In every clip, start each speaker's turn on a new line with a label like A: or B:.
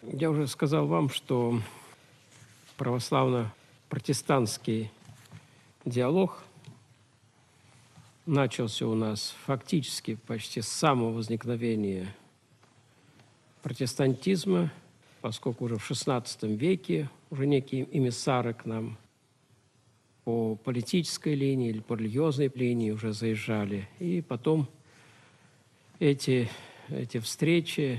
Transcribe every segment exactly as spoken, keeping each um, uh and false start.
A: Я уже сказал вам, что православно-протестантский диалог начался у нас фактически почти с самого возникновения протестантизма, поскольку уже в шестнадцатом веке уже некие эмиссары к нам по политической линии или по религиозной линии уже заезжали. И потом эти, эти встречи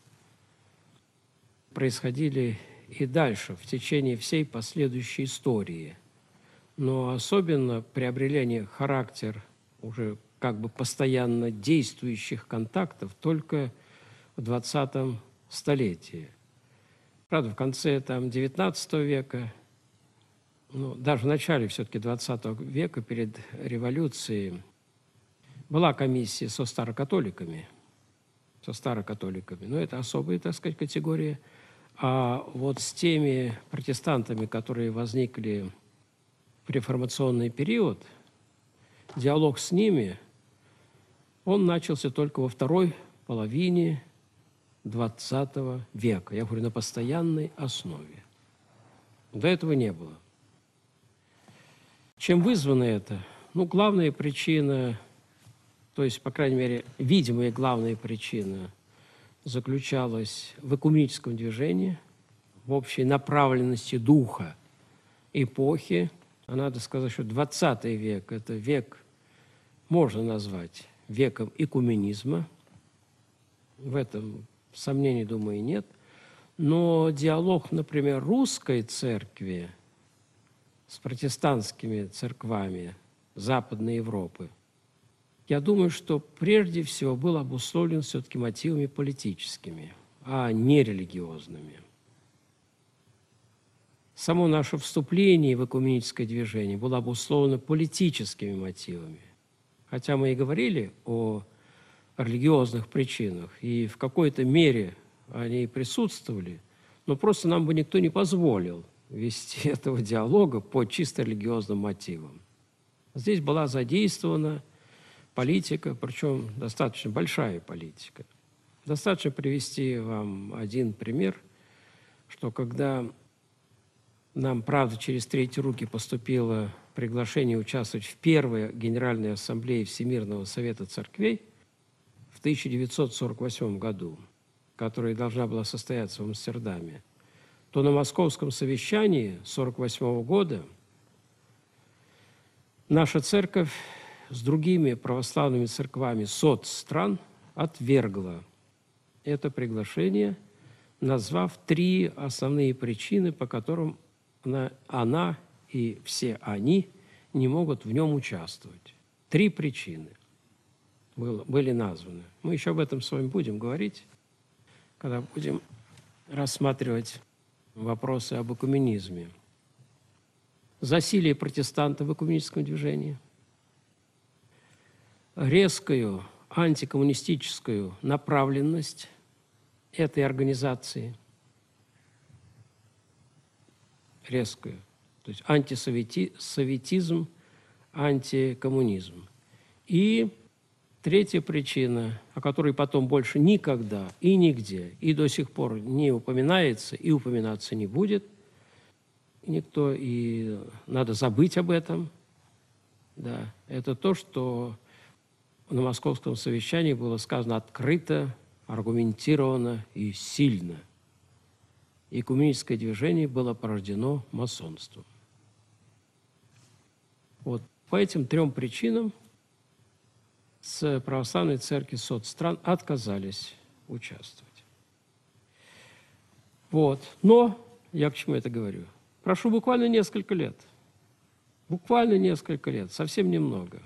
A: происходили и дальше, в течение всей последующей истории. Но особенно приобрели они характер уже как бы постоянно действующих контактов только в двадцатом столетии. Правда, в конце там, девятнадцатого века, ну, даже в начале все-таки двадцатого века, перед революцией, была комиссия со старокатоликами, со старокатоликами, но это особая, так сказать, категория. А вот с теми протестантами, которые возникли в реформационный период, диалог с ними, он начался только во второй половине двадцатого века. Я говорю, на постоянной основе. До этого не было. Чем вызвано это? Ну, главная причина, то есть, по крайней мере, видимая главная причина заключалась в экуменическом движении, в общей направленности духа эпохи. А надо сказать, что двадцатый век – это век, можно назвать веком экуменизма. В этом сомнений, думаю, нет. Но диалог, например, русской церкви с протестантскими церквами Западной Европы, я думаю, что прежде всего был обусловлен все-таки мотивами политическими, а не религиозными. Само наше вступление в экуменическое движение было обусловлено политическими мотивами. Хотя мы и говорили о религиозных причинах, и в какой-то мере они присутствовали, но просто нам бы никто не позволил вести этого диалога по чисто религиозным мотивам. Здесь была задействована политика, причем достаточно большая политика. Достаточно привести вам один пример, что когда нам, правда, через третьи руки поступило приглашение участвовать в первой Генеральной Ассамблее Всемирного Совета Церквей в тысяча девятьсот сорок восьмом году, которая должна была состояться в Амстердаме, то на Московском совещании сорок восьмого года наша церковь с другими православными церквами соцстран отвергла это приглашение, назвав три основные причины, по которым она, она и все они не могут в нем участвовать. Три причины было, были названы. Мы еще об этом с вами будем говорить, когда будем рассматривать вопросы об экуменизме. Засилие протестантов в экуменическом движении, резкую антикоммунистическую направленность этой организации, резкую, то есть антисоветизм, антикоммунизм. И третья причина, о которой потом больше никогда и нигде, и до сих пор не упоминается, и упоминаться не будет, никто, и надо забыть об этом, да, это то, что на Московском совещании было сказано открыто, аргументированно и сильно. Экуменическое движение было порождено масонством. Вот по этим трем причинам с православной церкви соцстран отказались участвовать. Вот. Но, я к чему это говорю? Прошу буквально несколько лет. Буквально несколько лет, совсем немного.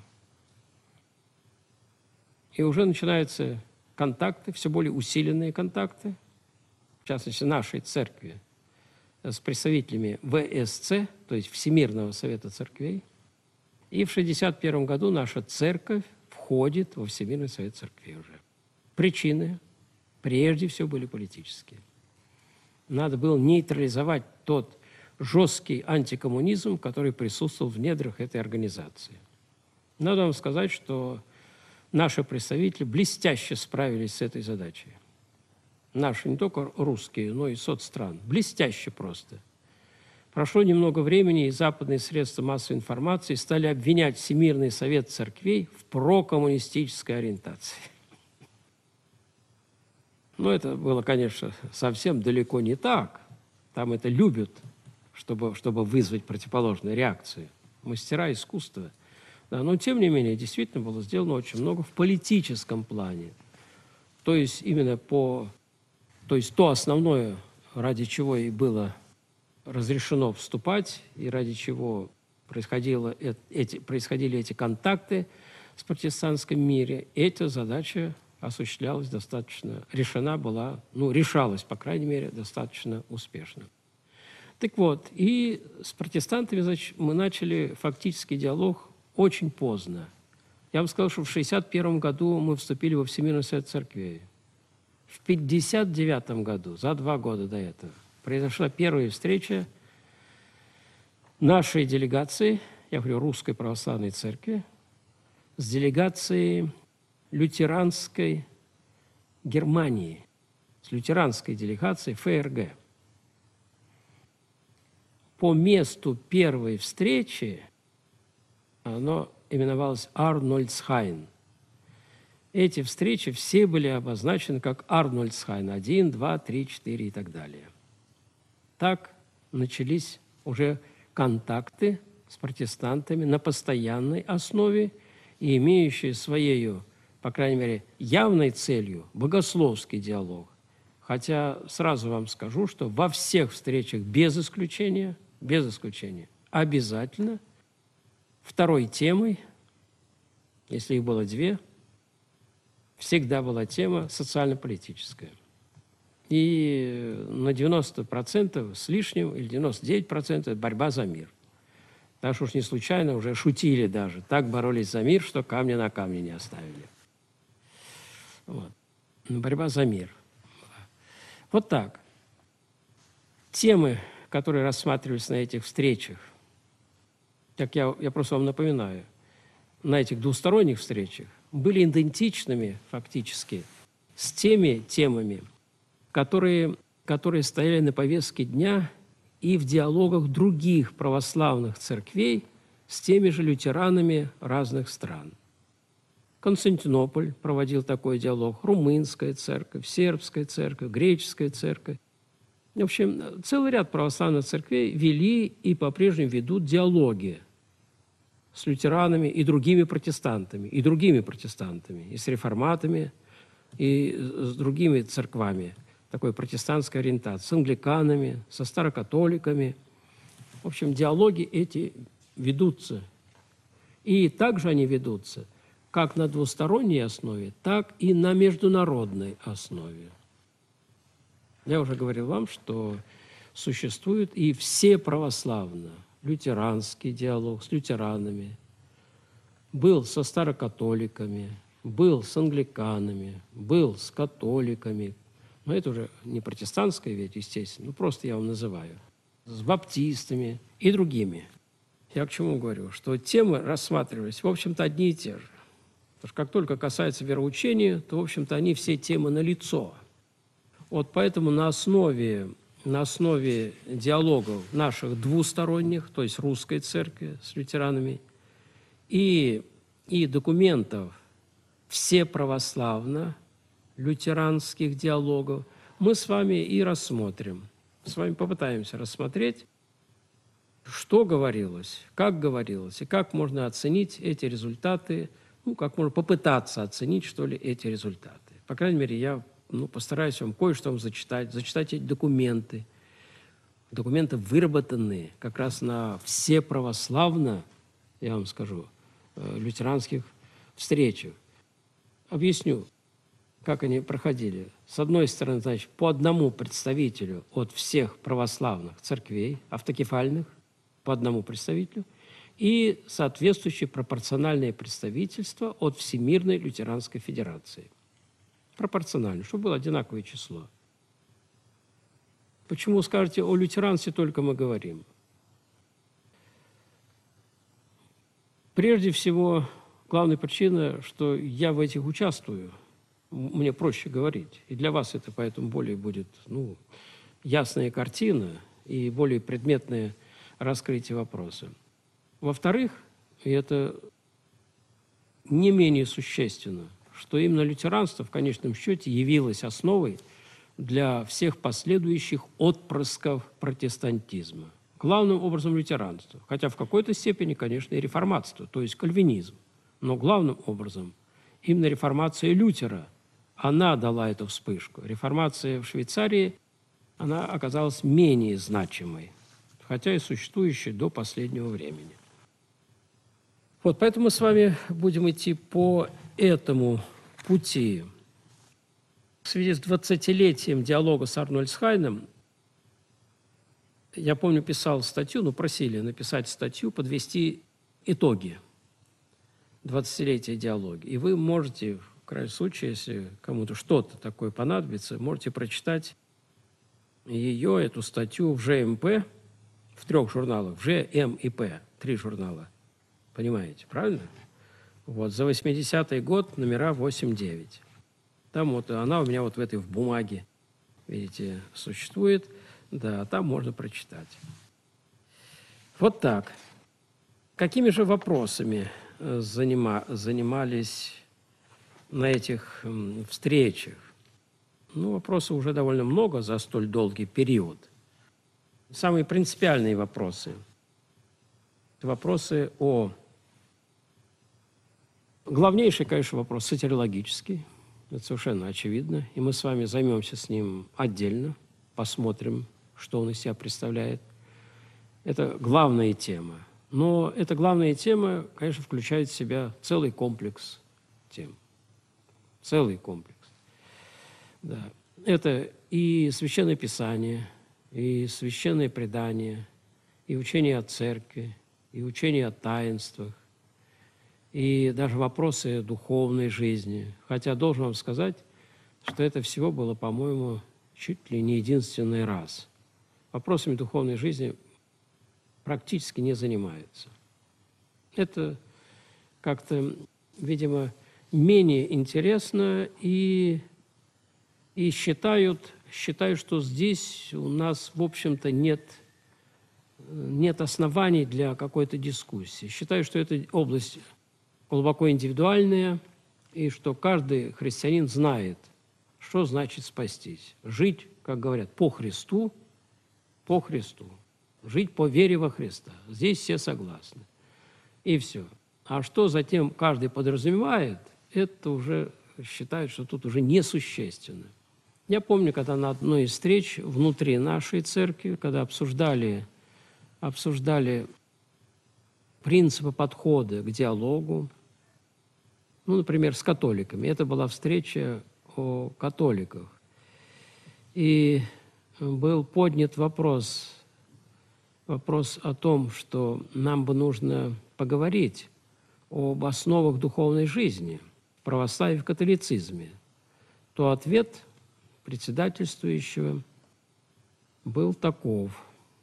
A: И уже начинаются контакты, все более усиленные контакты, в частности, нашей церкви, с представителями вэ эс цэ, то есть Всемирного Совета Церквей. И в шестьдесят первом году наша церковь входит во Всемирный Совет Церквей уже. Причины прежде всего были политические. Надо было нейтрализовать тот жесткий антикоммунизм, который присутствовал в недрах этой организации. Надо вам сказать, что наши представители блестяще справились с этой задачей. наши не только русские, но и соцстран. Блестяще просто. Прошло немного времени, и западные средства массовой информации стали обвинять Всемирный совет церквей в прокоммунистической ориентации. Но это было, конечно, совсем далеко не так. Там это любят, чтобы, чтобы вызвать противоположную реакцию. Мастера искусства. Да, но, тем не менее, действительно было сделано очень много в политическом плане. То есть именно по... То есть то основное, ради чего и было разрешено вступать, и ради чего происходило, эти, происходили эти контакты в протестантском мире, эта задача осуществлялась достаточно, решена была, ну, решалась, по крайней мере, достаточно успешно. Так вот, и с протестантами, значит, мы начали фактический диалог очень поздно. Я вам сказал, что в шестьдесят первом году мы вступили во Всемирный совет церквей. В пятьдесят девятом году, за два года до этого, произошла первая встреча нашей делегации, я говорю, Русской Православной Церкви, с делегацией лютеранской Германии, с лютеранской делегацией эф эр гэ. По месту первой встречи оно именовалось Арнольдсхайн. Эти встречи все были обозначены как Арнольдсхайн один, два, три, четыре и так далее. Так начались уже контакты с протестантами на постоянной основе и имеющие своей, по крайней мере, явной целью богословский диалог. Хотя сразу вам скажу, что во всех встречах без исключения, без исключения, обязательно второй темой, если их было две, всегда была тема социально-политическая. И на девяносто процентов с лишним, или девяносто девять процентов борьба за мир. Так что уж не случайно уже шутили даже. Так боролись за мир, что камня на камне не оставили. Вот. Борьба за мир. Вот так. Темы, которые рассматривались на этих встречах, как я, я просто вам напоминаю, на этих двусторонних встречах, были идентичными фактически с теми темами, которые, которые стояли на повестке дня и в диалогах других православных церквей с теми же лютеранами разных стран. Константинополь проводил такой диалог, румынская церковь, сербская церковь, греческая церковь. В общем, целый ряд православных церквей вели и по-прежнему ведут диалоги с лютеранами и другими протестантами, и другими протестантами, и с реформатами, и с другими церквами такой протестантской ориентации, с англиканами, со старокатоликами. В общем, диалоги эти ведутся. И также они ведутся как на двусторонней основе, так и на международной основе. Я уже говорил вам, что существует и все православно, лютеранский диалог с лютеранами, был со старокатоликами, был с англиканами, был с католиками. Но это уже не протестантская ведь, естественно, ну просто я вам называю. С баптистами и другими. Я к чему говорю? Что темы рассматривались, в общем-то, одни и те же. Потому что как только касается вероучения, то, в общем-то, они все темы налицо. Вот поэтому на основе, на основе диалогов наших двусторонних, то есть русской церкви с лютеранами, и, и документов все православно лютеранских диалогов, мы с вами и рассмотрим. С вами попытаемся рассмотреть, что говорилось, как говорилось, и как можно оценить эти результаты, ну, как можно попытаться оценить, что ли, эти результаты. По крайней мере, я ну, постараюсь вам кое-что вам зачитать, зачитать эти документы. Документы выработанные как раз на все православно, я вам скажу, лютеранских встречах. Объясню, как они проходили. С одной стороны, значит, по одному представителю от всех православных церквей, автокефальных, по одному представителю, и соответствующее пропорциональное представительство от Всемирной лютеранской федерации. Пропорционально, чтобы было одинаковое число. Почему, скажете, о лютеранстве только мы говорим? Прежде всего, главная причина, что я в этих участвую. мне проще говорить. И для вас это поэтому более будет, ну, ясная картина и более предметное раскрытие вопроса. Во-вторых, и это не менее существенно, что именно лютеранство в конечном счете явилось основой для всех последующих отпрысков протестантизма. Главным образом лютеранство, хотя в какой-то степени, конечно, и реформатство, то есть кальвинизм. Но главным образом именно реформация Лютера, она дала эту вспышку. Реформация в Швейцарии, она оказалась менее значимой, хотя и существующей до последнего времени. Вот, поэтому мы с вами будем идти по этому пути. В связи с двадцатилетием диалога с Арнольдсхайном, я помню, писал статью, ну, просили написать статью, подвести итоги двадцатилетия диалога. И вы можете, в крайнем случае, если кому-то что-то такое понадобится, можете прочитать ее, эту статью в ЖМП, в трех журналах, в Ж, М и П, три журнала. Понимаете, правильно? Вот, за восьмидесятый год, номера восемь-девять. Там вот она у меня вот в этой в бумаге, видите, существует. Да, там можно прочитать. Вот так. Какими же вопросами занима, занимались на этих м, встречах? Ну, вопросов уже довольно много за столь долгий период. Самые принципиальные вопросы. Вопросы о... Главнейший, конечно, вопрос сатериологический. Это совершенно очевидно. И мы с вами займемся с ним отдельно. Посмотрим, что он из себя представляет. Это главная тема. Но эта главная тема, конечно, включает в себя целый комплекс тем. Целый комплекс. Да. Это и Священное Писание, и Священное Предание, и учение о Церкви, и учение о таинствах, и даже вопросы духовной жизни. Хотя должен вам сказать, что это всего было, по-моему, чуть ли не единственный раз. Вопросами духовной жизни практически не занимаются. Это как-то, видимо, менее интересно, и, и считают, считают, что здесь у нас, в общем-то, нет, нет оснований для какой-то дискуссии. Считают, что эта область глубоко индивидуальная, и что каждый христианин знает, что значит спастись. Жить, как говорят, по Христу, по Христу. Жить по вере во Христа. Здесь все согласны. И все. А что затем каждый подразумевает, это уже считают, что тут уже несущественно. Я помню, когда на одной из встреч внутри нашей церкви, когда обсуждали, обсуждали принципы подхода к диалогу, ну, например, с католиками. Это была встреча о католиках. И был поднят вопрос, вопрос о том, что нам бы нужно поговорить об основах духовной жизни в православии, в католицизме, то ответ председательствующего был таков.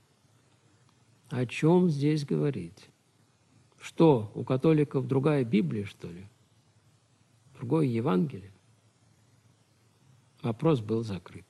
A: О чем здесь говорить? Что, у католиков другая Библия, что ли? Другое Евангелие? Вопрос был закрыт.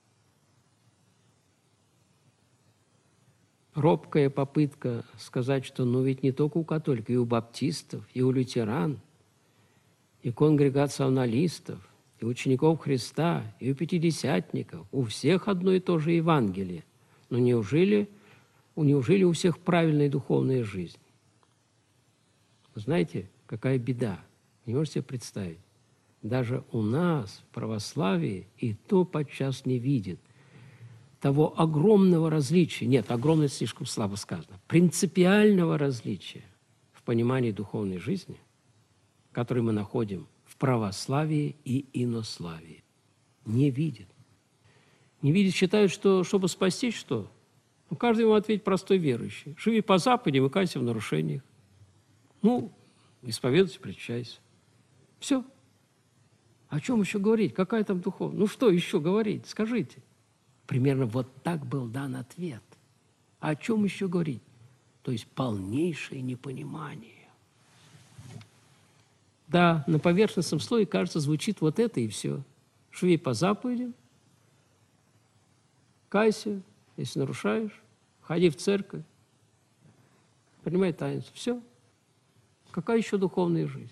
A: Робкая попытка сказать, что ну ведь не только у католиков, и у баптистов, и у лютеран, и конгрегационалистов, и учеников Христа, и у пятидесятников, у всех одно и то же Евангелие. Но неужели, неужели у всех правильная духовная жизнь? Вы знаете, какая беда? Не можете себе представить. Даже у нас, в православии, и то подчас не видит того огромного различия, нет, огромное слишком слабо сказано, принципиального различия в понимании духовной жизни, который мы находим в православии и инославии. Не видит. Не видит, считают, что, чтобы спастись, что? Ну, каждый ему ответит простой верующий. Живи по Западе, не выкайся в нарушениях. Ну, исповедуйся, причащайся. Все. О чем еще говорить? Какая там духовность? Ну, что еще говорить? Скажите. Примерно вот так был дан ответ. А о чем еще говорить? То есть полнейшее непонимание. Да, на поверхностном слое, кажется, звучит вот это и все. Живи по заповедям, кайся, если нарушаешь, ходи в церковь, принимай таинство. Все. Какая еще духовная жизнь?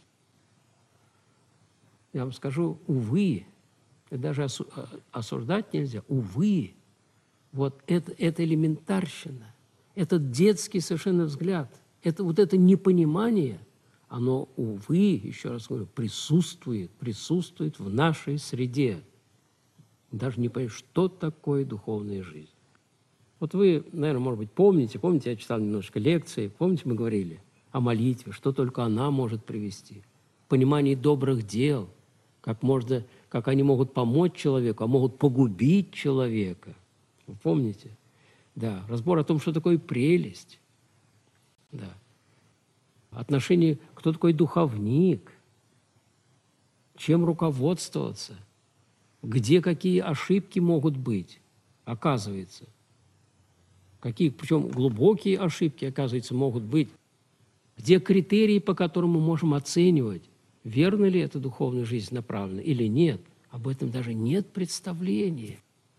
A: Я вам скажу, увы, и даже осу осуждать нельзя, увы, вот это, это элементарщина, этот детский совершенно взгляд, это вот это непонимание, оно, увы, еще раз говорю, присутствует, присутствует в нашей среде. Даже не понимаешь, что такое духовная жизнь. Вот вы, наверное, может быть, помните, помните, я читал немножко лекции, помните, мы говорили о молитве, что только она может привести, понимание добрых дел, как, можно, как они могут помочь человеку, а могут погубить человека. Вы помните? Да, разбор о том, что такое прелесть. Да. Отношение, кто такой духовник, чем руководствоваться, где какие ошибки могут быть, оказывается. Какие, причем глубокие ошибки, оказывается, могут быть. Где критерии, по которым мы можем оценивать, верно ли эта духовная жизнь направлена или нет. Об этом даже нет представления.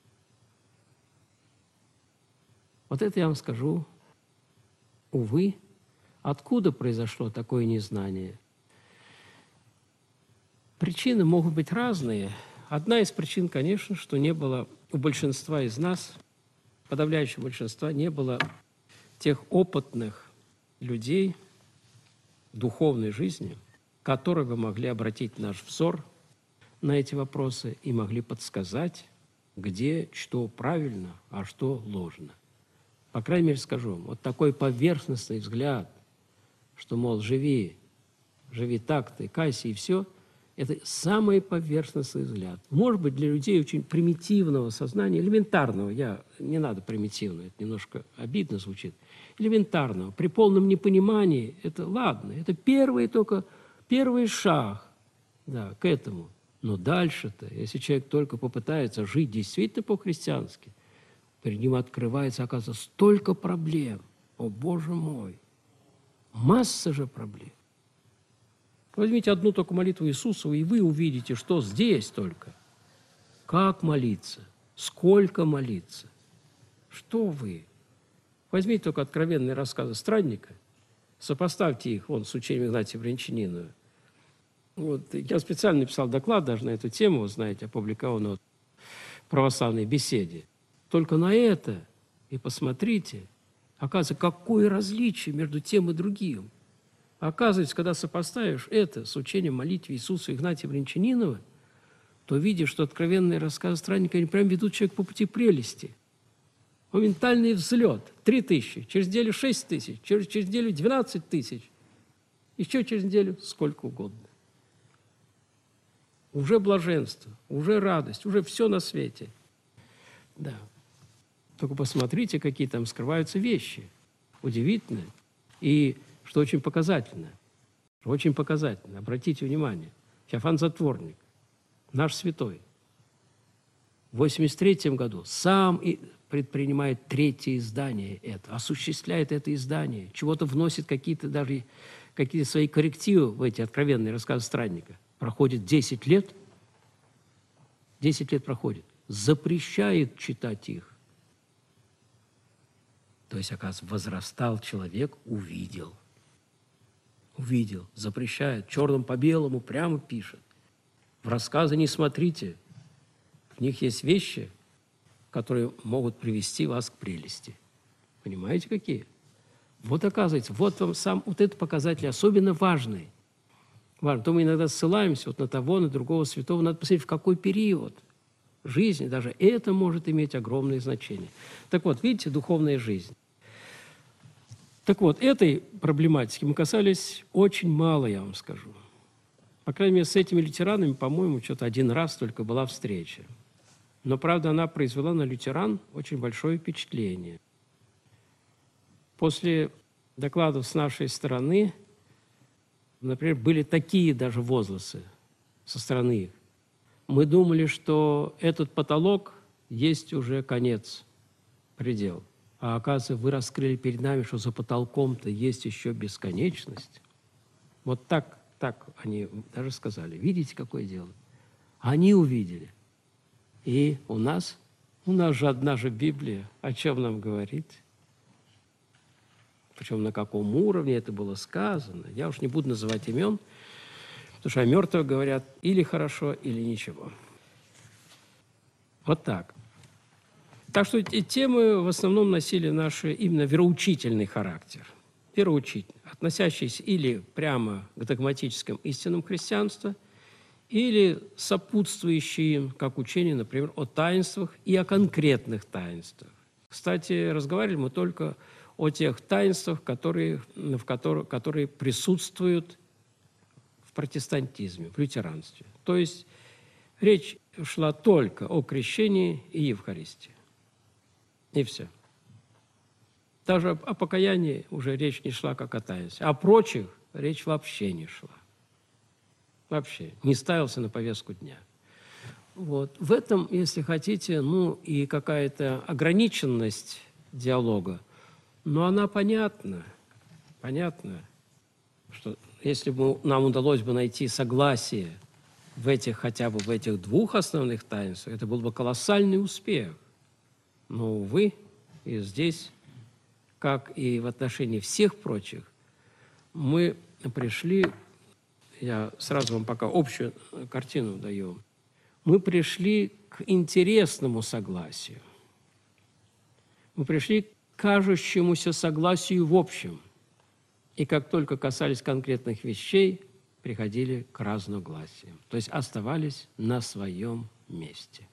A: Вот это я вам скажу, увы, откуда произошло такое незнание? Причины могут быть разные. Одна из причин, конечно, что не было у большинства из нас, подавляющего большинства, не было тех опытных людей духовной жизни, которые бы могли обратить наш взор на эти вопросы и могли подсказать, где что правильно, а что ложно. По крайней мере, скажу, вот такой поверхностный взгляд, что, мол, живи, живи так-то, кайся и все, это самый поверхностный взгляд. Может быть, для людей очень примитивного сознания, элементарного, я, не надо примитивного, это немножко обидно звучит, элементарного, при полном непонимании, это ладно, это первый только, первый шаг, да, к этому. Но дальше-то, если человек только попытается жить действительно по-христиански, перед ним открывается, оказывается, столько проблем. О, Боже мой! Масса же проблем. Возьмите одну только молитву Иисусову, и вы увидите, что здесь только. Как молиться? Сколько молиться? Что вы? Возьмите только откровенные рассказы странника, сопоставьте их вон, с учением Игнатия Брянчанина. Вот, я специально написал доклад даже на эту тему, вы знаете, опубликован в православной беседе. Только на это и посмотрите, оказывается, какое различие между тем и другим. Оказывается, когда сопоставишь это с учением молитвы Иисуса Игнатия Брянчанинова, то видишь, что откровенные рассказы странника, они прям ведут человека по пути прелести. Моментальный взлет – три тысячи, через неделю шесть тысяч, через, через неделю двенадцать тысяч, еще через неделю сколько угодно. Уже блаженство, уже радость, уже все на свете. Да. Только посмотрите, какие там скрываются вещи. Удивительно. И что очень показательно. Очень показательно. Обратите внимание. Феофан Затворник, наш святой, в восемьдесят третьем году сам и предпринимает третье издание это, осуществляет это издание, чего-то вносит какие-то даже какие-то свои коррективы в эти откровенные рассказы странника. Проходит десять лет, десять лет проходит, запрещает читать их. То есть, оказывается, возрастал человек, увидел. Увидел, запрещает, черным по белому прямо пишет. В рассказы не смотрите, в них есть вещи, которые могут привести вас к прелести. Понимаете, какие? Вот оказывается, вот вам сам, вот этот показатель особенно важный. Важно. То мы иногда ссылаемся вот на того, на другого святого. Надо посмотреть, в какой период жизни. Даже это может иметь огромное значение. Так вот, видите, духовная жизнь. Так вот, этой проблематики мы касались очень мало, я вам скажу. По крайней мере, с этими лютеранами, по-моему, что-то один раз только была встреча. Но, правда, она произвела на лютеран очень большое впечатление. После докладов с нашей стороны, например, были такие даже возгласы со стороны их. Мы думали, что этот потолок есть уже конец, предел. А оказывается, вы раскрыли перед нами, что за потолком-то есть еще бесконечность. Вот так, Так они даже сказали. Видите, какое дело? Они увидели. И у нас, у нас же одна же Библия. О чем нам говорит? Причем на каком уровне это было сказано. Я уж не буду называть имен, потому что о мертвых говорят или хорошо, или ничего. Вот так. Так что эти темы в основном носили наш именно вероучительный характер. Вероучительный, относящийся или прямо к догматическим истинам христианства, или сопутствующие им, как учение, например, о таинствах и о конкретных таинствах. Кстати, разговаривали мы только о тех таинствах, которые, в которых, которые присутствуют в протестантизме, в лютеранстве. То есть речь шла только о крещении и Евхаристии. И все. Даже о покаянии уже речь не шла как о таинстве. О прочих речь вообще не шла. Вообще. Не ставился на повестку дня. Вот. В этом, если хотите, ну и какая-то ограниченность диалога, но она понятна. Понятна, что если бы нам удалось бы найти согласие в этих, хотя бы в этих двух основных таинствах, это был бы колоссальный успех. Но, увы, и здесь, как и в отношении всех прочих, мы пришли, я сразу вам пока общую картину даю, мы пришли к интересному согласию. Мы пришли к кажущемуся согласию в общем. И как только касались конкретных вещей, приходили к разногласиям. То есть оставались на своем месте.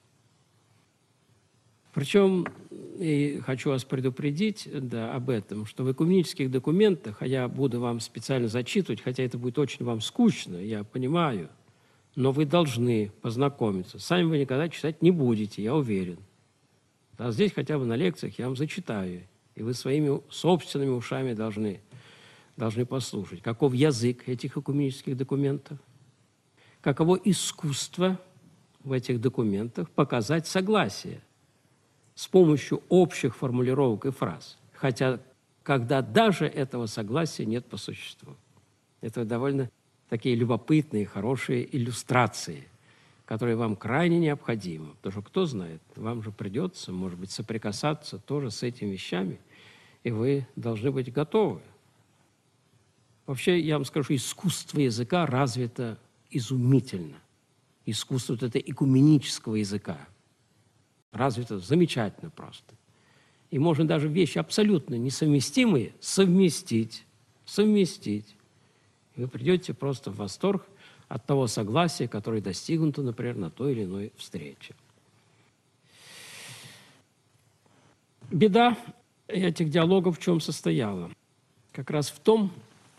A: Причем, и хочу вас предупредить да, об этом, что в экуменических документах, а я буду вам специально зачитывать, хотя это будет очень вам скучно, я понимаю, но вы должны познакомиться. Сами вы никогда читать не будете, я уверен. А здесь хотя бы на лекциях я вам зачитаю, и вы своими собственными ушами должны, должны послушать, каков язык этих экуменических документов, каково искусство в этих документах показать согласие с помощью общих формулировок и фраз, хотя когда даже этого согласия нет по существу. Это довольно такие любопытные, хорошие иллюстрации, которые вам крайне необходимы. Потому что, кто знает, вам же придется, может быть, соприкасаться тоже с этими вещами, и вы должны быть готовы. Вообще, я вам скажу, искусство языка развито изумительно. Искусство вот это экуменического языка развито замечательно просто. И можно даже вещи абсолютно несовместимые совместить, совместить. И вы придете просто в восторг от того согласия, которое достигнуто, например, на той или иной встрече. Беда этих диалогов в чем состояла? Как раз в том,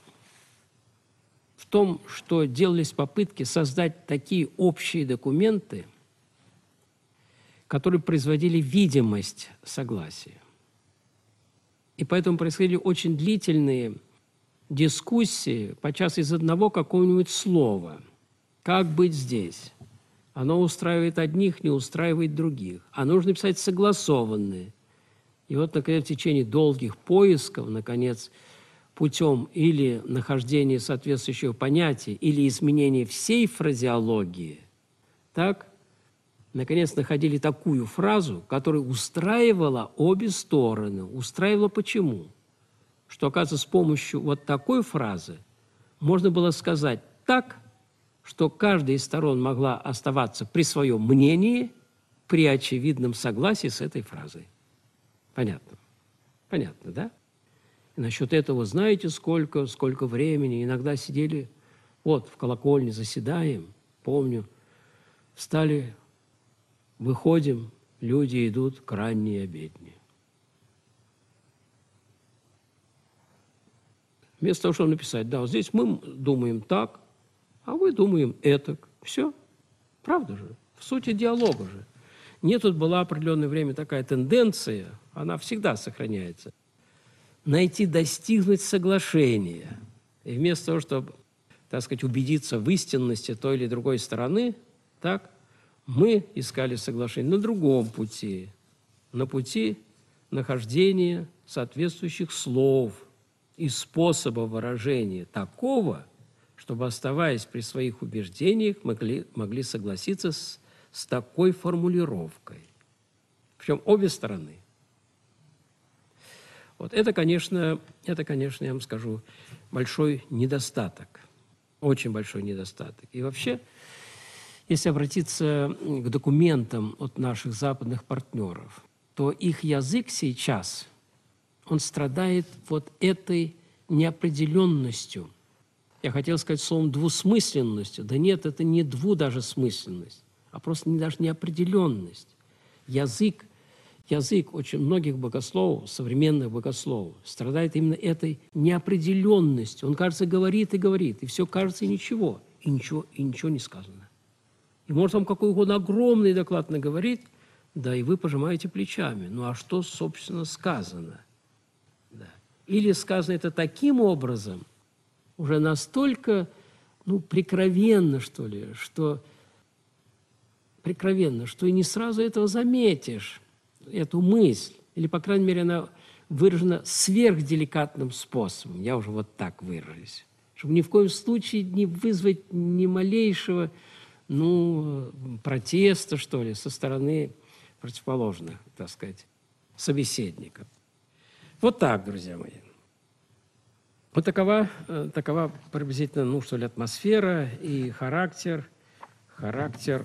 A: в том, что делались попытки создать такие общие документы, которые производили видимость согласия. И поэтому происходили очень длительные дискуссии, подчас из одного какого-нибудь слова. Как быть здесь? Оно устраивает одних, не устраивает других. А нужно писать согласованные. И вот, наконец, в течение долгих поисков, наконец, путем или нахождения соответствующего понятия, или изменения всей фразеологии, так, наконец, находили такую фразу, которая устраивала обе стороны. Устраивала почему? Что, оказывается, с помощью вот такой фразы можно было сказать так, что каждая из сторон могла оставаться при своем мнении, при очевидном согласии с этой фразой. Понятно? Понятно, да? И насчет этого знаете, сколько, сколько времени. Иногда сидели, вот, в колокольне заседаем, помню, встали, выходим, люди идут к ранней обедне. Вместо того, чтобы написать, да, вот здесь мы думаем так, а вы думаем этак. Все. Правда же? В сути диалога же. Нет, тут была определенное время такая тенденция, она всегда сохраняется, найти, достигнуть соглашения. И вместо того, чтобы, так сказать, убедиться в истинности той или другой стороны, так, мы искали соглашение на другом пути, на пути нахождения соответствующих слов и способа выражения такого, чтобы, оставаясь при своих убеждениях, могли, могли согласиться с, с такой формулировкой. Причем обе стороны. Вот это, конечно, это, конечно, я вам скажу, большой недостаток, очень большой недостаток. И вообще, если обратиться к документам от наших западных партнеров, то их язык сейчас, он страдает вот этой неопределенностью. Я хотел сказать словом двусмысленностью. Да нет, это не дву даже смысленность, а просто не, даже неопределенность. Язык, язык очень многих богословов, современных богословов, страдает именно этой неопределенностью. Он, кажется, говорит и говорит, и все кажется и ничего, и ничего, и ничего не сказано. И может вам какой угодно огромный доклад наговорить, да, и вы пожимаете плечами. Ну а что, собственно, сказано? Да. Или сказано это таким образом, уже настолько, ну, прикровенно, что ли, что прикровенно, что и не сразу этого заметишь, эту мысль. Или, по крайней мере, она выражена сверхделикатным способом. Я уже вот так выражусь. Чтобы ни в коем случае не вызвать ни малейшего, ну, протеста, что ли, со стороны противоположных, так сказать, собеседников. Вот так, друзья мои. Вот такова, такова приблизительно, ну, что ли, атмосфера и характер, характер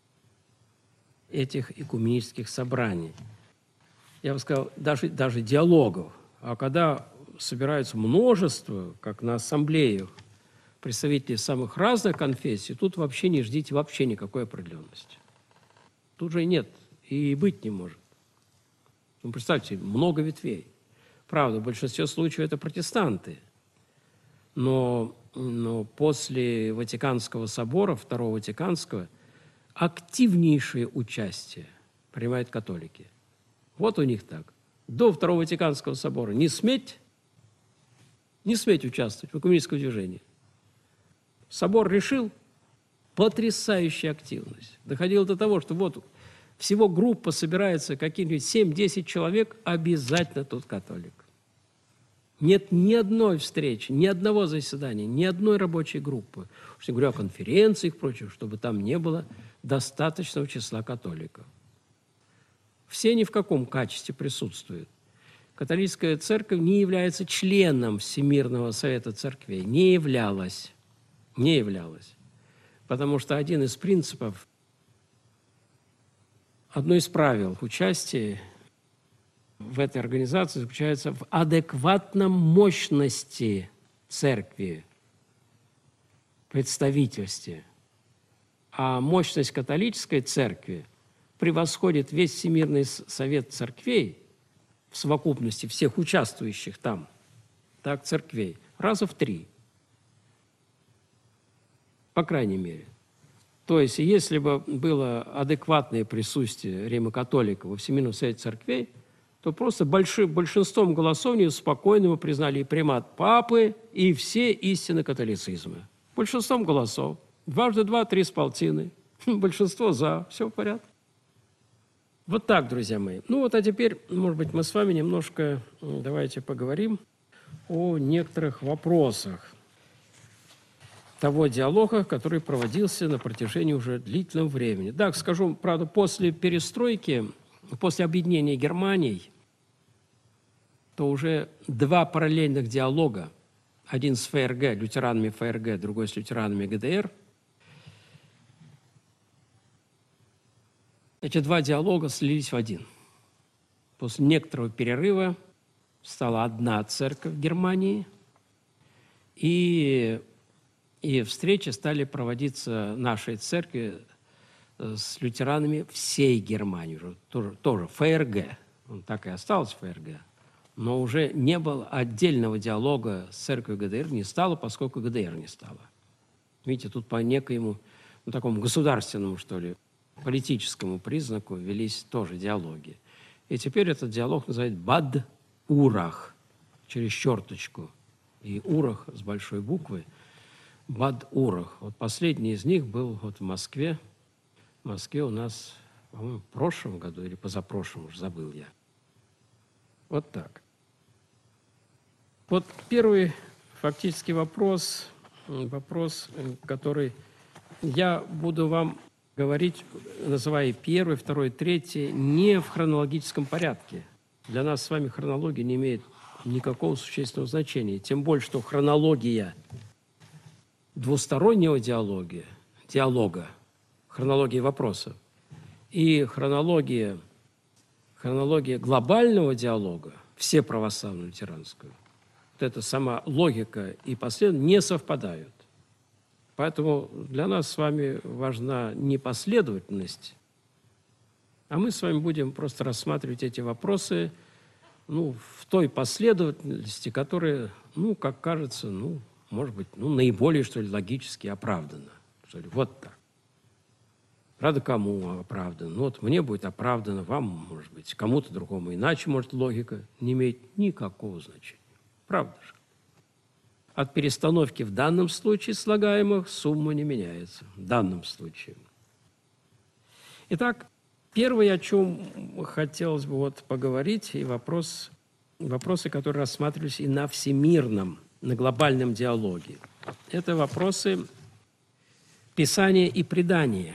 A: этих экуменических собраний. Я бы сказал, даже, даже диалогов. А когда собираются множество, как на ассамблеях, представителей самых разных конфессий, тут вообще не ждите вообще никакой определенности. Тут же нет и быть не может. Ну, представьте, много ветвей. Правда, в большинстве случаев это протестанты. Но, но после Ватиканского собора, Второго Ватиканского, активнейшее участие принимают католики. Вот у них так. До Второго Ватиканского собора не сметь, не сметь участвовать в экуменическом движении. Собор решил, потрясающая активность. Доходило до того, что вот всего группа собирается какие-нибудь семь-десять человек, обязательно тут католик. Нет ни одной встречи, ни одного заседания, ни одной рабочей группы, что я говорю о конференциях и прочем, чтобы там не было достаточного числа католиков. Все ни в каком качестве присутствуют. Католическая церковь не является членом Всемирного совета церквей, не являлась, не являлась, потому что один из принципов, одно из правил участия в этой организации заключается в адекватном мощности церкви, представительстве. А мощность католической церкви превосходит весь Всемирный совет церквей в совокупности всех участвующих там, так, церквей, раза в три, по крайней мере. То есть, если бы было адекватное присутствие римо-католиков во Всемирном совете церквей, то просто большим, большинством голосований спокойно мы признали и примат папы, и все истины католицизма. Большинством голосов. Дважды два, три с полтиной. Большинство за. Все в порядке. Вот так, друзья мои. Ну вот, а теперь, может быть, мы с вами немножко давайте поговорим о некоторых вопросах того диалога, который проводился на протяжении уже длительного времени. Так, скажу, правда, после перестройки, после объединения Германии, то уже два параллельных диалога, один с ФРГ, лютеранами ФРГ, другой с лютеранами ГДР, эти два диалога слились в один. После некоторого перерыва стала одна церковь в Германии, и, и встречи стали проводиться нашей церкви с лютеранами всей Германии, тоже, тоже ФРГ, он так и остался ФРГ, но уже не было отдельного диалога с церковью ГДР, не стало, поскольку ГДР не стало. Видите, тут по некоему, ну, такому государственному, что ли, политическому признаку велись тоже диалоги. И теперь этот диалог называют Бад-Урах, через черточку, и Урах с большой буквы, Бад-Урах. Вот последний из них был вот в Москве. В Москве у нас, по-моему, в прошлом году или позапрошлом, уж забыл я. Вот так. Вот первый фактически вопрос, вопрос, который я буду вам говорить, называя первый, второй, третий, не в хронологическом порядке. Для нас с вами хронология не имеет никакого существенного значения. Тем более, что хронология двустороннего диалога, диалога, хронология вопросов, и хронология, хронология глобального диалога, все православно-лютеранскую, вот эта сама логика и последовательность не совпадают. Поэтому для нас с вами важна не последовательность, а мы с вами будем просто рассматривать эти вопросы ну, в той последовательности, которая, ну, как кажется, ну, может быть, ну, наиболее, что ли, логически оправдана. Что ли, вот так. Правда, кому оправдано? Ну, вот мне будет оправдано, вам, может быть, кому-то другому. Иначе, может, логика не имеет никакого значения. Правда же? От перестановки в данном случае слагаемых сумма не меняется. В данном случае. Итак, первое, о чем хотелось бы вот поговорить, и вопрос, вопросы, которые рассматривались и на всемирном, на глобальном диалоге. Это вопросы Писания и предания.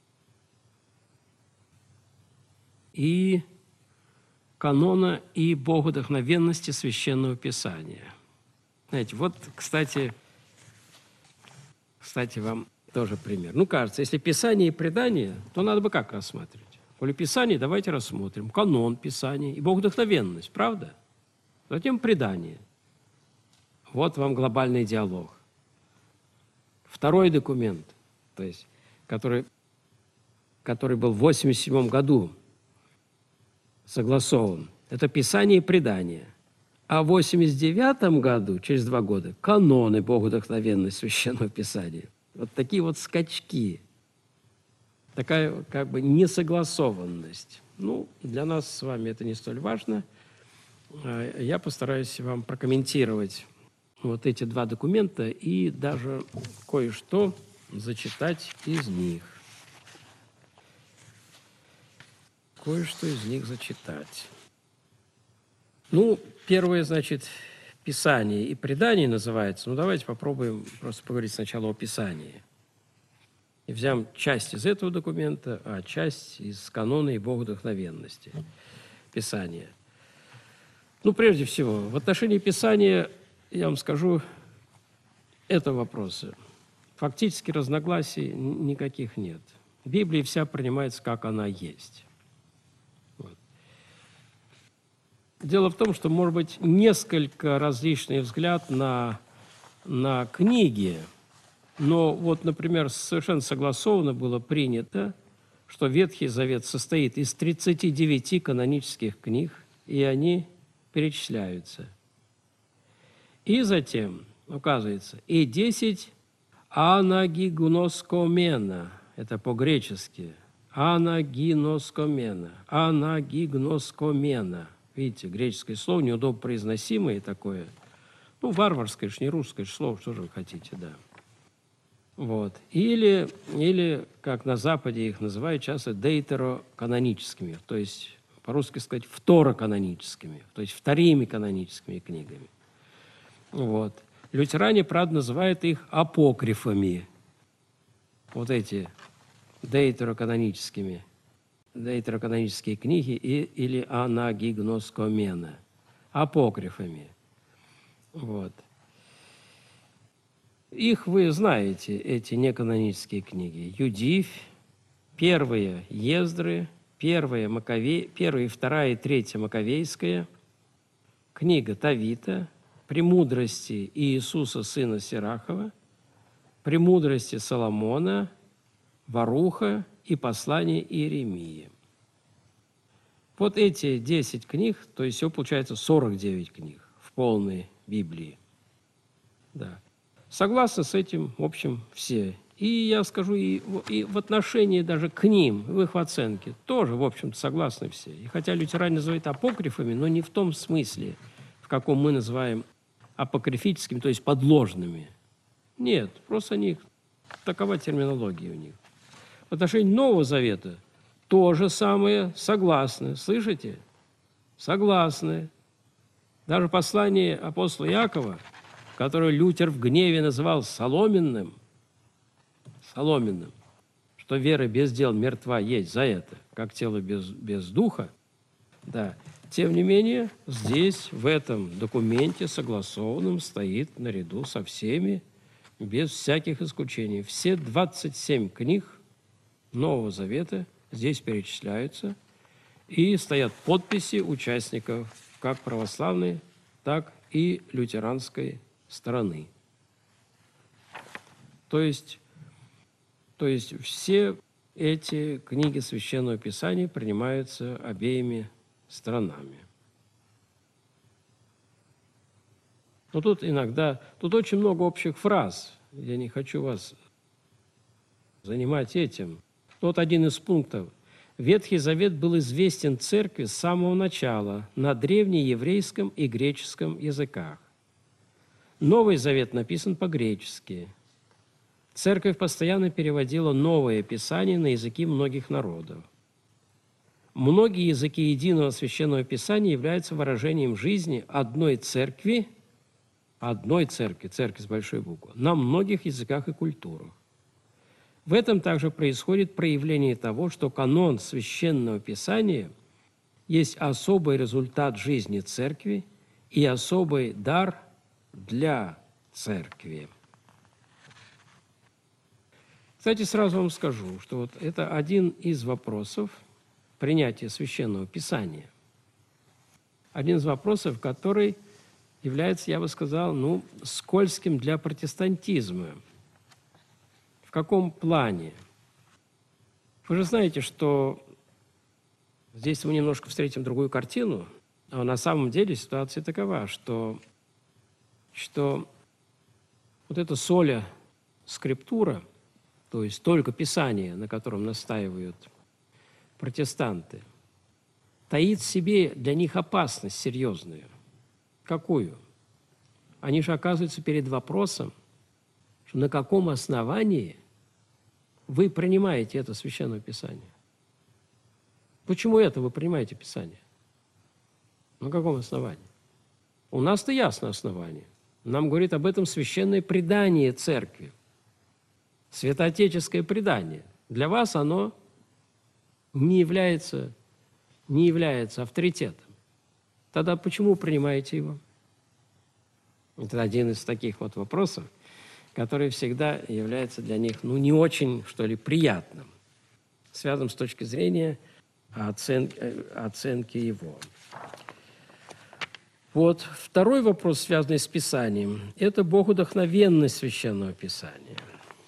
A: И канона и богодухновенности Священного Писания. Знаете, вот, кстати, кстати, вам тоже пример. Ну, кажется, если Писание и предание, то надо бы как рассматривать? Коли Писание, давайте рассмотрим. Канон Писания и богодухновенность, правда? Затем предание. Вот вам глобальный диалог. Второй документ, то есть, который, который был в восемьдесят седьмом году согласован, это Писание и предание. А в восемьдесят девятом году, через два года, каноны богодухновенности Священного Писания. Вот такие вот скачки. Такая как бы несогласованность. Ну, для нас с вами это не столь важно. Я постараюсь вам прокомментировать вот эти два документа и даже кое-что зачитать из них. Кое-что из них зачитать. Ну, первое, значит, Писание и предание называется. Ну, давайте попробуем просто поговорить сначала о Писании. И взяем часть из этого документа, а часть из канона и богодухновенности Писания. Ну, прежде всего, в отношении Писания, я вам скажу, это вопросы. Фактически разногласий никаких нет. Библия вся принимается, как она есть. Вот. Дело в том, что, может быть, несколько различный взгляд на, на книги. Но вот, например, совершенно согласованно было принято, что Ветхий Завет состоит из тридцати девяти канонических книг, и они перечисляются. И затем, указывается, и десять анагигноскомена, это по-гречески, анагиноскомена, анагигноскомена. Видите, греческое слово, неудобно произносимое такое, ну, варварское, не русское слово, что же вы хотите, да. Вот. Или, или, как на Западе их называют часто, дейтероканоническими, то есть, по-русски сказать, второканоническими, то есть вторыми каноническими книгами. Вот. Лютеране, правда, называют их апокрифами, вот эти дейтероканоническими, дейтероканонические книги и, или анагигноскомена, апокрифами. Вот. Их вы знаете, эти неканонические книги. Юдифь, первая Ездры, первая, Маковей, первая, вторая и третья Маковейская, книга Тавита, «Премудрости Иисуса, сына Сирахова», «Премудрости Соломона», «Варуха» и «Послание Иеремии». Вот эти десять книг, то есть всего получается сорок девять книг в полной Библии. Да. Согласны с этим, в общем, все. И я скажу, и, и в отношении даже к ним, в их оценке, тоже, в общем-то, согласны все. И хотя лютеране называют апокрифами, но не в том смысле, в каком мы называем апокрифическими, то есть подложными. Нет, просто они, такова терминология у них. В отношении Нового Завета то же самое, согласны. Слышите? Согласны. Даже послание апостола Иакова которое Лютер в гневе называл соломенным, соломенным, что вера без дел мертва есть за это, как тело без, без духа, да, тем не менее, здесь, в этом документе согласованном, стоит наряду со всеми, без всяких исключений. Все двадцать семь книг Нового Завета здесь перечисляются, и стоят подписи участников как православной, так и лютеранской стороны. То есть, то есть все эти книги Священного Писания принимаются обеими сторонами. Но тут иногда, тут очень много общих фраз. Я не хочу вас занимать этим. Вот один из пунктов. Ветхий Завет был известен Церкви с самого начала на древнееврейском и греческом языках. Новый Завет написан по-гречески. Церковь постоянно переводила Новое Писание на языки многих народов. Многие языки единого Священного Писания являются выражением жизни одной церкви, одной церкви, церкви с большой буквы, на многих языках и культурах. В этом также происходит проявление того, что канон Священного Писания есть особый результат жизни церкви и особый дар для церкви. Кстати, сразу вам скажу, что вот это один из вопросов принятия Священного Писания. Один из вопросов, который является, я бы сказал, ну, скользким для протестантизма. В каком плане? Вы же знаете, что здесь мы немножко встретим другую картину, а на самом деле ситуация такова, что, что вот эта соля скриптура, то есть только Писание, на котором настаивают протестанты, таит в себе для них опасность серьезную. Какую? Они же оказываются перед вопросом, что на каком основании вы принимаете это Священное Писание. Почему это вы принимаете Писание? На каком основании? У нас-то ясно основание. Нам говорит об этом священное предание Церкви, святоотеческое предание. Для вас оно не является, не является авторитетом. Тогда почему принимаете его? Это один из таких вот вопросов, который всегда является для них, ну, не очень, что ли, приятным, связан с точки зрения оценки, оценки его. Вот второй вопрос, связанный с Писанием, это богодухновенность Священного Писания.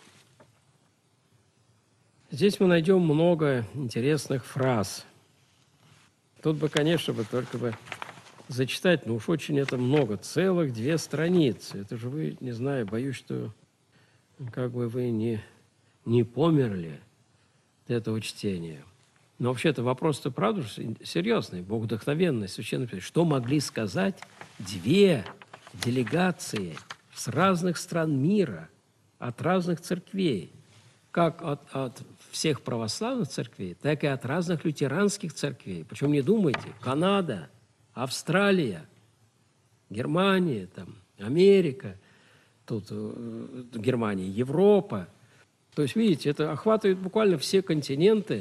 A: Здесь мы найдем много интересных фраз. Тут бы, конечно, бы только бы зачитать, но уж очень это много, целых две страницы. Это же вы, не знаю, боюсь, что как бы вы не, не померли от этого чтения. Но вообще-то вопрос-то, правда, серьезный, богодухновенный, священный. Что могли сказать две делегации с разных стран мира, от разных церквей, как от, от всех православных церквей, так и от разных лютеранских церквей. Причем не думайте, Канада, Австралия, Германия, там, Америка, тут э, Германия, Европа. То есть, видите, это охватывает буквально все континенты,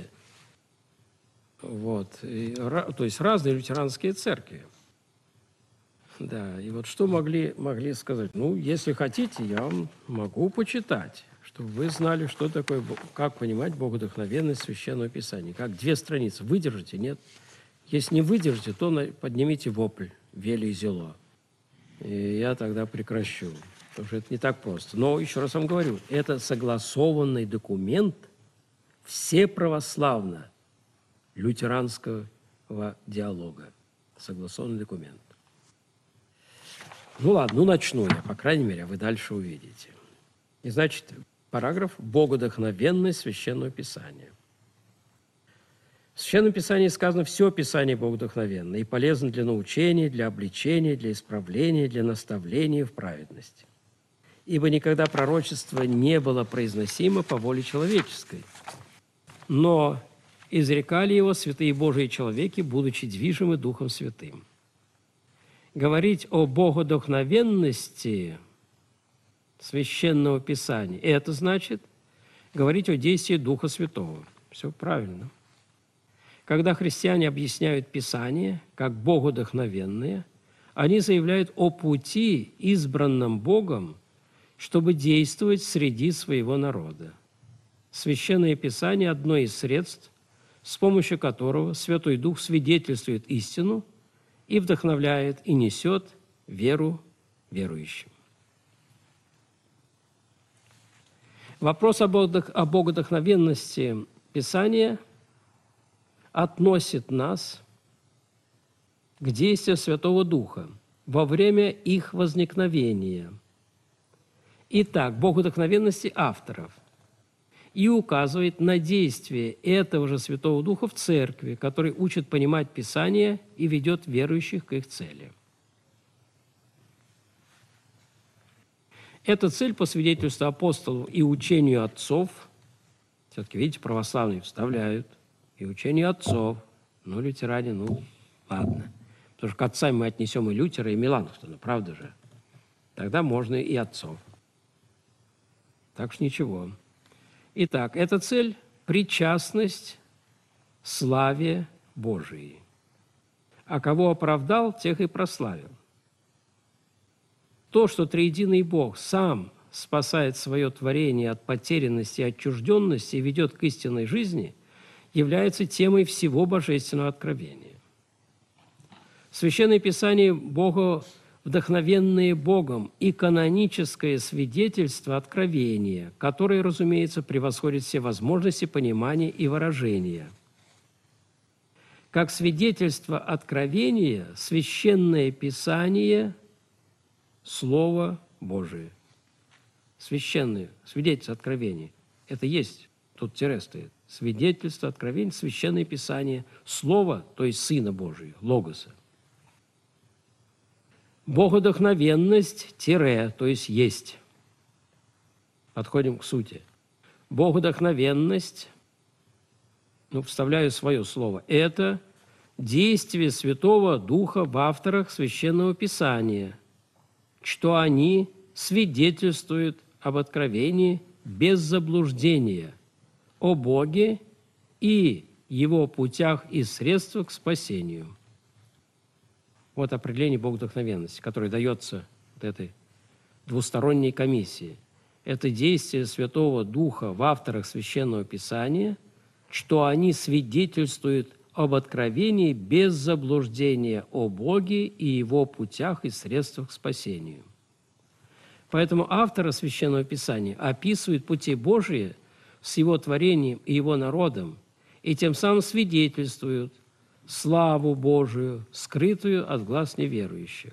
A: вот, и, то есть разные лютеранские церкви. Да, и вот что могли, могли сказать? Ну, если хотите, я вам могу почитать, чтобы вы знали, что такое, как понимать богодухновенность Священного Писания. Как две страницы. Выдержите? Нет. Если не выдержите, то поднимите вопль, вели и зело. И я тогда прекращу, потому что это не так просто. Но, еще раз вам говорю, это согласованный документ всеправославно лютеранского диалога. Согласованный документ. Ну ладно, ну начну я, по крайней мере, а вы дальше увидите. И значит, параграф «Богодухновенность Священного Писания». В Священном Писании сказано, все Писание богодухновенно и полезно для научения, для обличения, для исправления, для наставления в праведности. Ибо никогда пророчество не было произносимо по воле человеческой, но изрекали его святые Божии человеки, будучи движимы Духом Святым. Говорить о богодухновенности Священного Писания. И это значит говорить о действии Духа Святого. Все правильно. Когда христиане объясняют Писание как богодухновенные, они заявляют о пути, избранном Богом, чтобы действовать среди своего народа. Священное Писание – одно из средств, с помощью которого Святой Дух свидетельствует истину и вдохновляет и несет веру верующим. Вопрос о богодухновенности Писания относит нас к действию Святого Духа во время их возникновения. Итак, богодухновенности авторов и указывает на действие этого же Святого Духа в Церкви, который учит понимать Писание и ведет верующих к их цели. Эта цель, по свидетельству апостолов и учению отцов, все-таки, видите, православные вставляют, и учению отцов, ну, лютеране, ну, ладно. Потому что к отцам мы отнесем и Лютера, и Меланхтона, правда же? Тогда можно и отцов. Так что ничего. Итак, эта цель – причастность славе Божией. А кого оправдал, тех и прославил. То, что триединый Бог сам спасает свое творение от потерянности и отчужденности и ведет к истинной жизни, является темой всего божественного откровения. Священное Писание Бога вдохновенные Богом и каноническое свидетельство откровения, которое, разумеется, превосходит все возможности понимания и выражения. Как свидетельство откровения, Священное Писание – Слово Божие. Священное свидетельство откровения – это есть, тут тире стоит, свидетельство откровения, Священное Писание, Слово, то есть Сына Божия, Логоса. Богодухновенность, тире, то есть есть. Подходим к сути. Богодухновенность, ну, вставляю свое слово, это действие Святого Духа в авторах Священного Писания, что они свидетельствуют об откровении без заблуждения, о Боге и Его путях и средствах к спасению. Вот определение богодухновенности, которое дается вот этой двусторонней комиссии. Это действие Святого Духа в авторах Священного Писания, что они свидетельствуют об откровении без заблуждения о Боге и Его путях и средствах к спасению. Поэтому авторы Священного Писания описывают пути Божии с Его творением и Его народом, и тем самым свидетельствуют славу Божию, скрытую от глаз неверующих.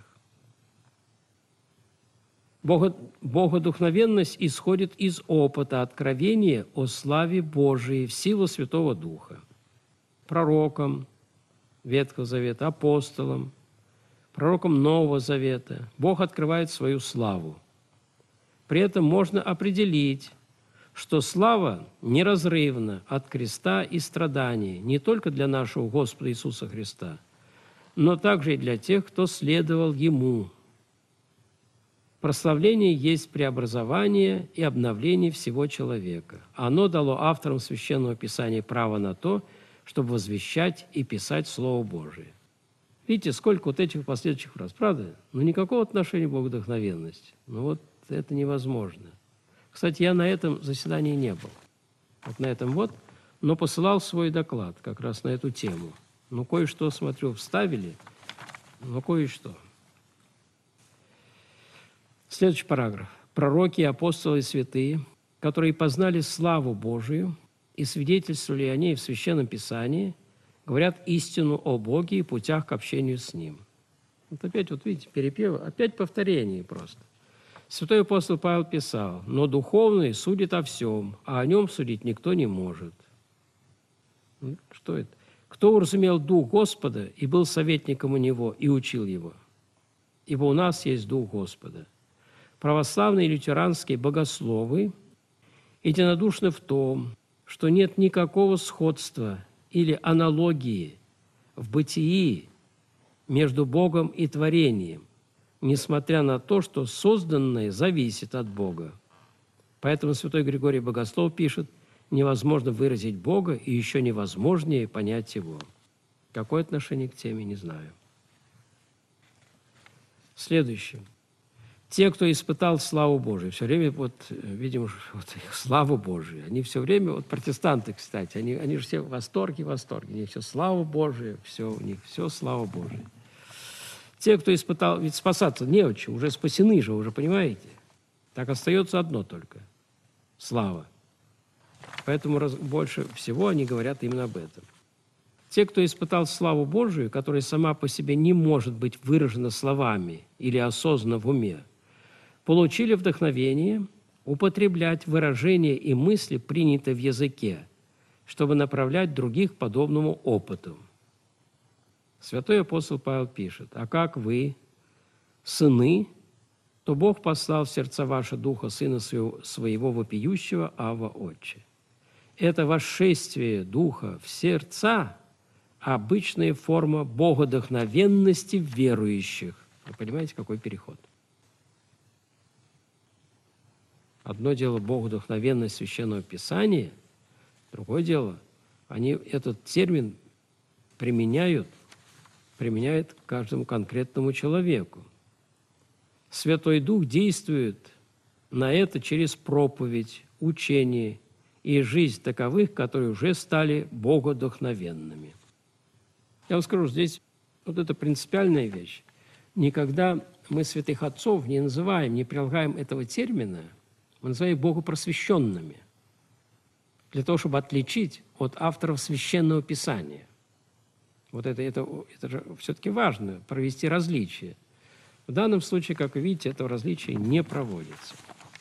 A: Богодухновенность исходит из опыта откровения о славе Божией в силу Святого Духа. Пророкам Ветхого Завета, апостолам, пророкам Нового Завета Бог открывает свою славу. При этом можно определить, что слава неразрывна от креста и страдания не только для нашего Господа Иисуса Христа, но также и для тех, кто следовал Ему. Прославление есть преобразование и обновление всего человека. Оно дало авторам Священного Писания право на то, чтобы возвещать и писать Слово Божие. Видите, сколько вот этих последующих фраз, правда? Но никакого отношения к богодухновенности. Ну вот это невозможно. Кстати, я на этом заседании не был. Вот на этом вот, но посылал свой доклад как раз на эту тему. Ну, кое-что, смотрю, вставили, но кое-что. Следующий параграф. Пророки, апостолы и святые, которые познали славу Божию и свидетельствовали о ней в Священном Писании, говорят истину о Боге и путях к общению с Ним. Вот опять, вот видите, перепев, опять повторение просто. Святой апостол Павел писал: «Но духовный судит о всем, а о нем судить никто не может». Что это? «Кто уразумел Дух Господа и был советником у Него и учил Его? Ибо у нас есть Дух Господа». Православные и лютеранские богословы единодушны в том, что нет никакого сходства или аналогии в бытии между Богом и творением. несмотря на то, что созданное зависит от Бога. Поэтому святой Григорий Богослов пишет: невозможно выразить Бога, и еще невозможнее понять Его. Какое отношение к теме, не знаю. Следующее. Те, кто испытал славу Божию, все время, вот, видимо, вот, славу Божию, они все время, вот протестанты, кстати, они, они же все в восторге, в восторге, у них все слава Божия, все у них, все слава Божия. Те, кто испытал, ведь спасаться не от чего, уже спасены же, уже понимаете? Так остается одно только – слава. Поэтому раз, больше всего они говорят именно об этом. Те, кто испытал славу Божию, которая сама по себе не может быть выражена словами или осознанно в уме, получили вдохновение употреблять выражения и мысли, принятые в языке, чтобы направлять других подобному опыту. Святой апостол Павел пишет: «А как вы, сыны, то Бог послал в сердца ваши Духа Сына Своего, своего вопиющего Авва Отче». Это восшествие Духа в сердца – обычная форма богодохновенности верующих. Вы понимаете, какой переход? Одно дело богодухновенность Священного Писания, другое дело, они этот термин применяют, применяют к каждому конкретному человеку. Святой Дух действует на это через проповедь, учение и жизнь таковых, которые уже стали богодухновенными. Я вам скажу, здесь вот это принципиальная вещь. Никогда мы святых отцов не называем, не прилагаем этого термина, мы называем их богопросвященными, для того, чтобы отличить от авторов Священного Писания. Вот это, это, это же все-таки важно, провести различие. В данном случае, как вы видите, этого различия не проводится.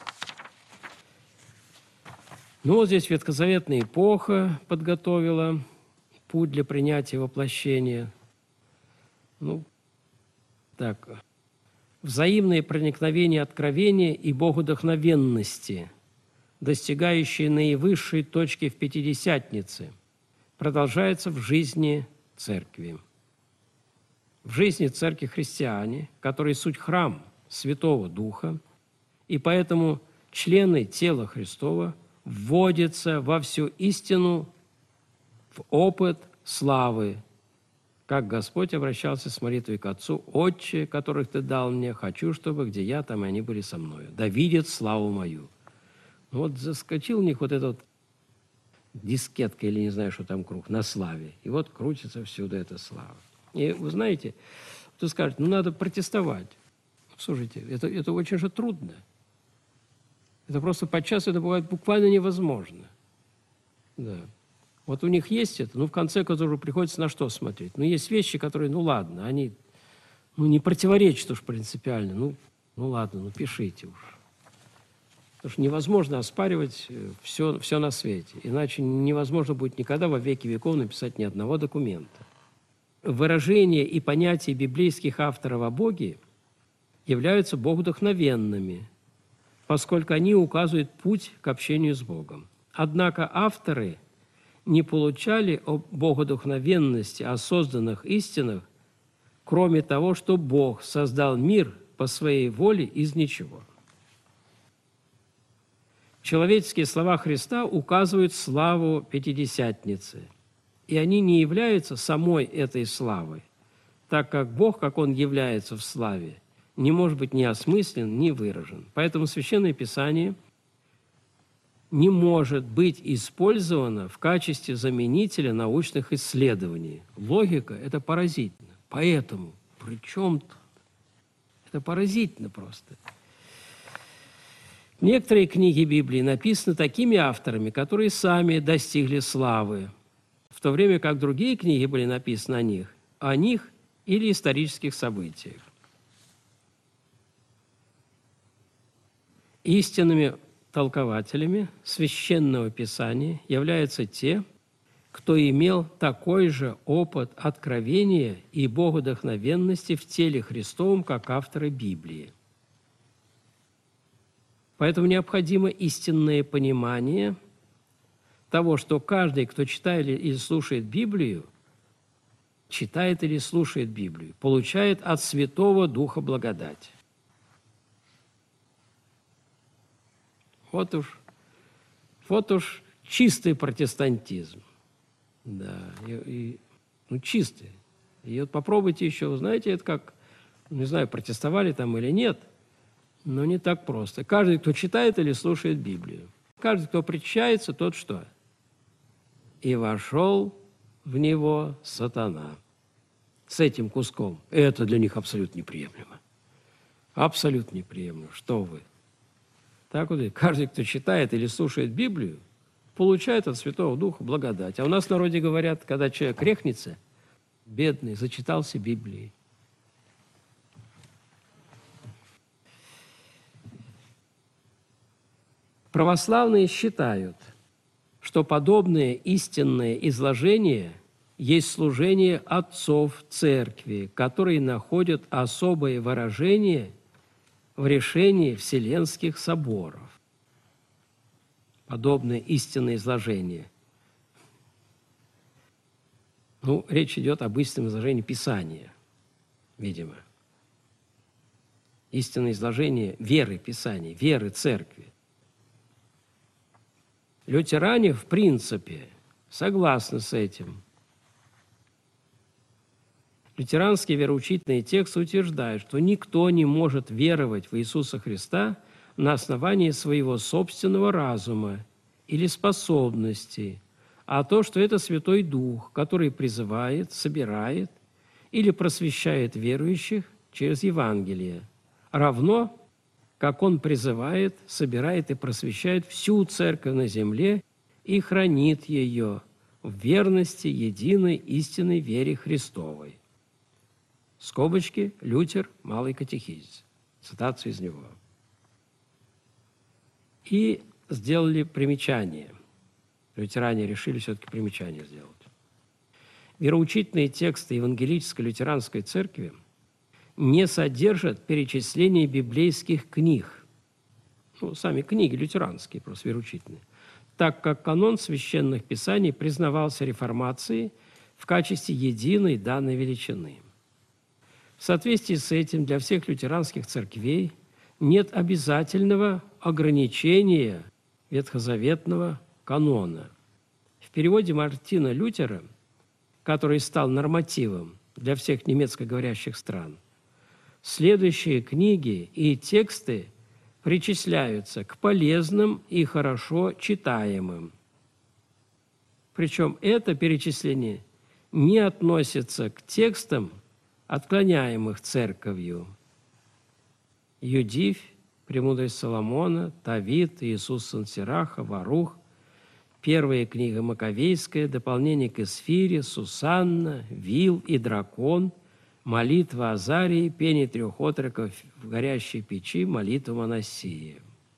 A: Ну, вот здесь ветхозаветная эпоха подготовила путь для принятия воплощения. Ну, так, взаимное проникновение откровения и богодухновенности, достигающие наивысшей точки в Пятидесятнице, продолжается в жизни Церкви. В жизни Церкви христиане, которые суть храм Святого Духа, и поэтому члены тела Христова вводятся во всю истину в опыт славы, как Господь обращался с молитвой к Отцу: «Отче, которых Ты дал мне, хочу, чтобы где я, там и они были со мною, да видят славу мою». Вот заскочил у них вот этот дискетка, или не знаю, что там круг, на славе. И вот крутится всюду эта слава. И вы знаете, кто скажет: ну, надо протестовать. Слушайте, это, это очень же трудно. Это просто подчас это бывает буквально невозможно. Да. Вот у них есть это, ну, в конце концов, приходится на что смотреть? Ну, есть вещи, которые, ну, ладно, они ну, не противоречат уж принципиально. Ну, ну, ладно, ну, пишите уж. Потому что невозможно оспаривать все, все на свете. Иначе невозможно будет никогда во веки веков написать ни одного документа. Выражения и понятия библейских авторов о Боге являются богодухновенными, поскольку они указывают путь к общению с Богом. Однако авторы не получали о богодухновенности, о созданных истинах, кроме того, что Бог создал мир по своей воле из ничего. Человеческие слова Христа указывают славу Пятидесятницы, и они не являются самой этой славой, так как Бог, как Он является в славе, не может быть ни осмыслен, ни выражен. Поэтому Священное Писание не может быть использовано в качестве заменителя научных исследований. Логика – это поразительно. Поэтому, при чем тут? Это поразительно просто. Некоторые книги Библии написаны такими авторами, которые сами достигли славы, в то время как другие книги были написаны о них, о них или исторических событиях. Истинными толкователями Священного Писания являются те, кто имел такой же опыт откровения и богодухновенности в теле Христовом, как авторы Библии. Поэтому необходимо истинное понимание того, что каждый, кто читает или слушает Библию, читает или слушает Библию, получает от Святого Духа благодать. Вот уж, вот уж чистый протестантизм. Да, и, и, ну, чистый. И вот попробуйте еще, знаете, это как, не знаю, протестовали там или нет, но не так просто. Каждый, кто читает или слушает Библию, каждый, кто причащается, тот что? И вошел в него сатана с этим куском. Это для них абсолютно неприемлемо. Абсолютно неприемлемо. Что вы? Так вот, каждый, кто читает или слушает Библию, получает от Святого Духа благодать. А у нас в народе говорят, когда человек рехнется, бедный, зачитался Библией. Православные считают, что подобное истинное изложение есть служение отцов Церкви, которые находят особое выражение в решении Вселенских соборов. Подобное истинное изложение. Ну, речь идет об истинном изложении Писания, видимо. Истинное изложение веры Писания, веры Церкви. Лютеране, в принципе, согласны с этим. Лютеранские вероучительные тексты утверждают, что никто не может веровать в Иисуса Христа на основании своего собственного разума или способностей, а то, что это Святой Дух, который призывает, собирает или просвещает верующих через Евангелие, равно как Он призывает, собирает и просвещает всю церковь на земле и хранит ее в верности единой истинной вере Христовой. Скобочки, Лютер, Малый катехизис. Цитация из него. И сделали примечание. Лютеране решили все-таки примечание сделать. Вероучительные тексты Евангелической лютеранской церкви не содержат перечисления библейских книг, ну, сами книги лютеранские, просто вероучительные, так как канон священных писаний признавался реформацией в качестве единой данной величины. В соответствии с этим для всех лютеранских церквей нет обязательного ограничения ветхозаветного канона. В переводе Мартина Лютера, который стал нормативом для всех немецкоговорящих стран, следующие книги и тексты причисляются к полезным и хорошо читаемым. Причем это перечисление не относится к текстам, отклоняемых церковью. Юдифь, Премудрость Соломона, Тавит, Иисус Сансираха, Варух, Первая книга Маковейская, дополнение к Эсфире, Сусанна, Вил и Дракон, молитва Азарии, пение трех отроков в горящей печи, молитва Моносии.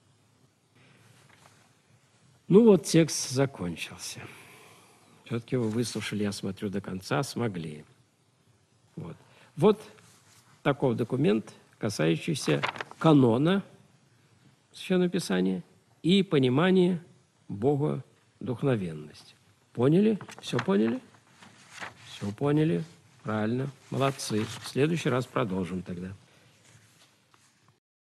A: Ну вот, текст закончился. Все-таки вы выслушали, я смотрю, до конца, смогли. Вот, вот такой документ, касающийся канона Священного Писания и понимания богодухновенности. Поняли? Все поняли? Все поняли. Правильно. Молодцы. В следующий раз продолжим тогда.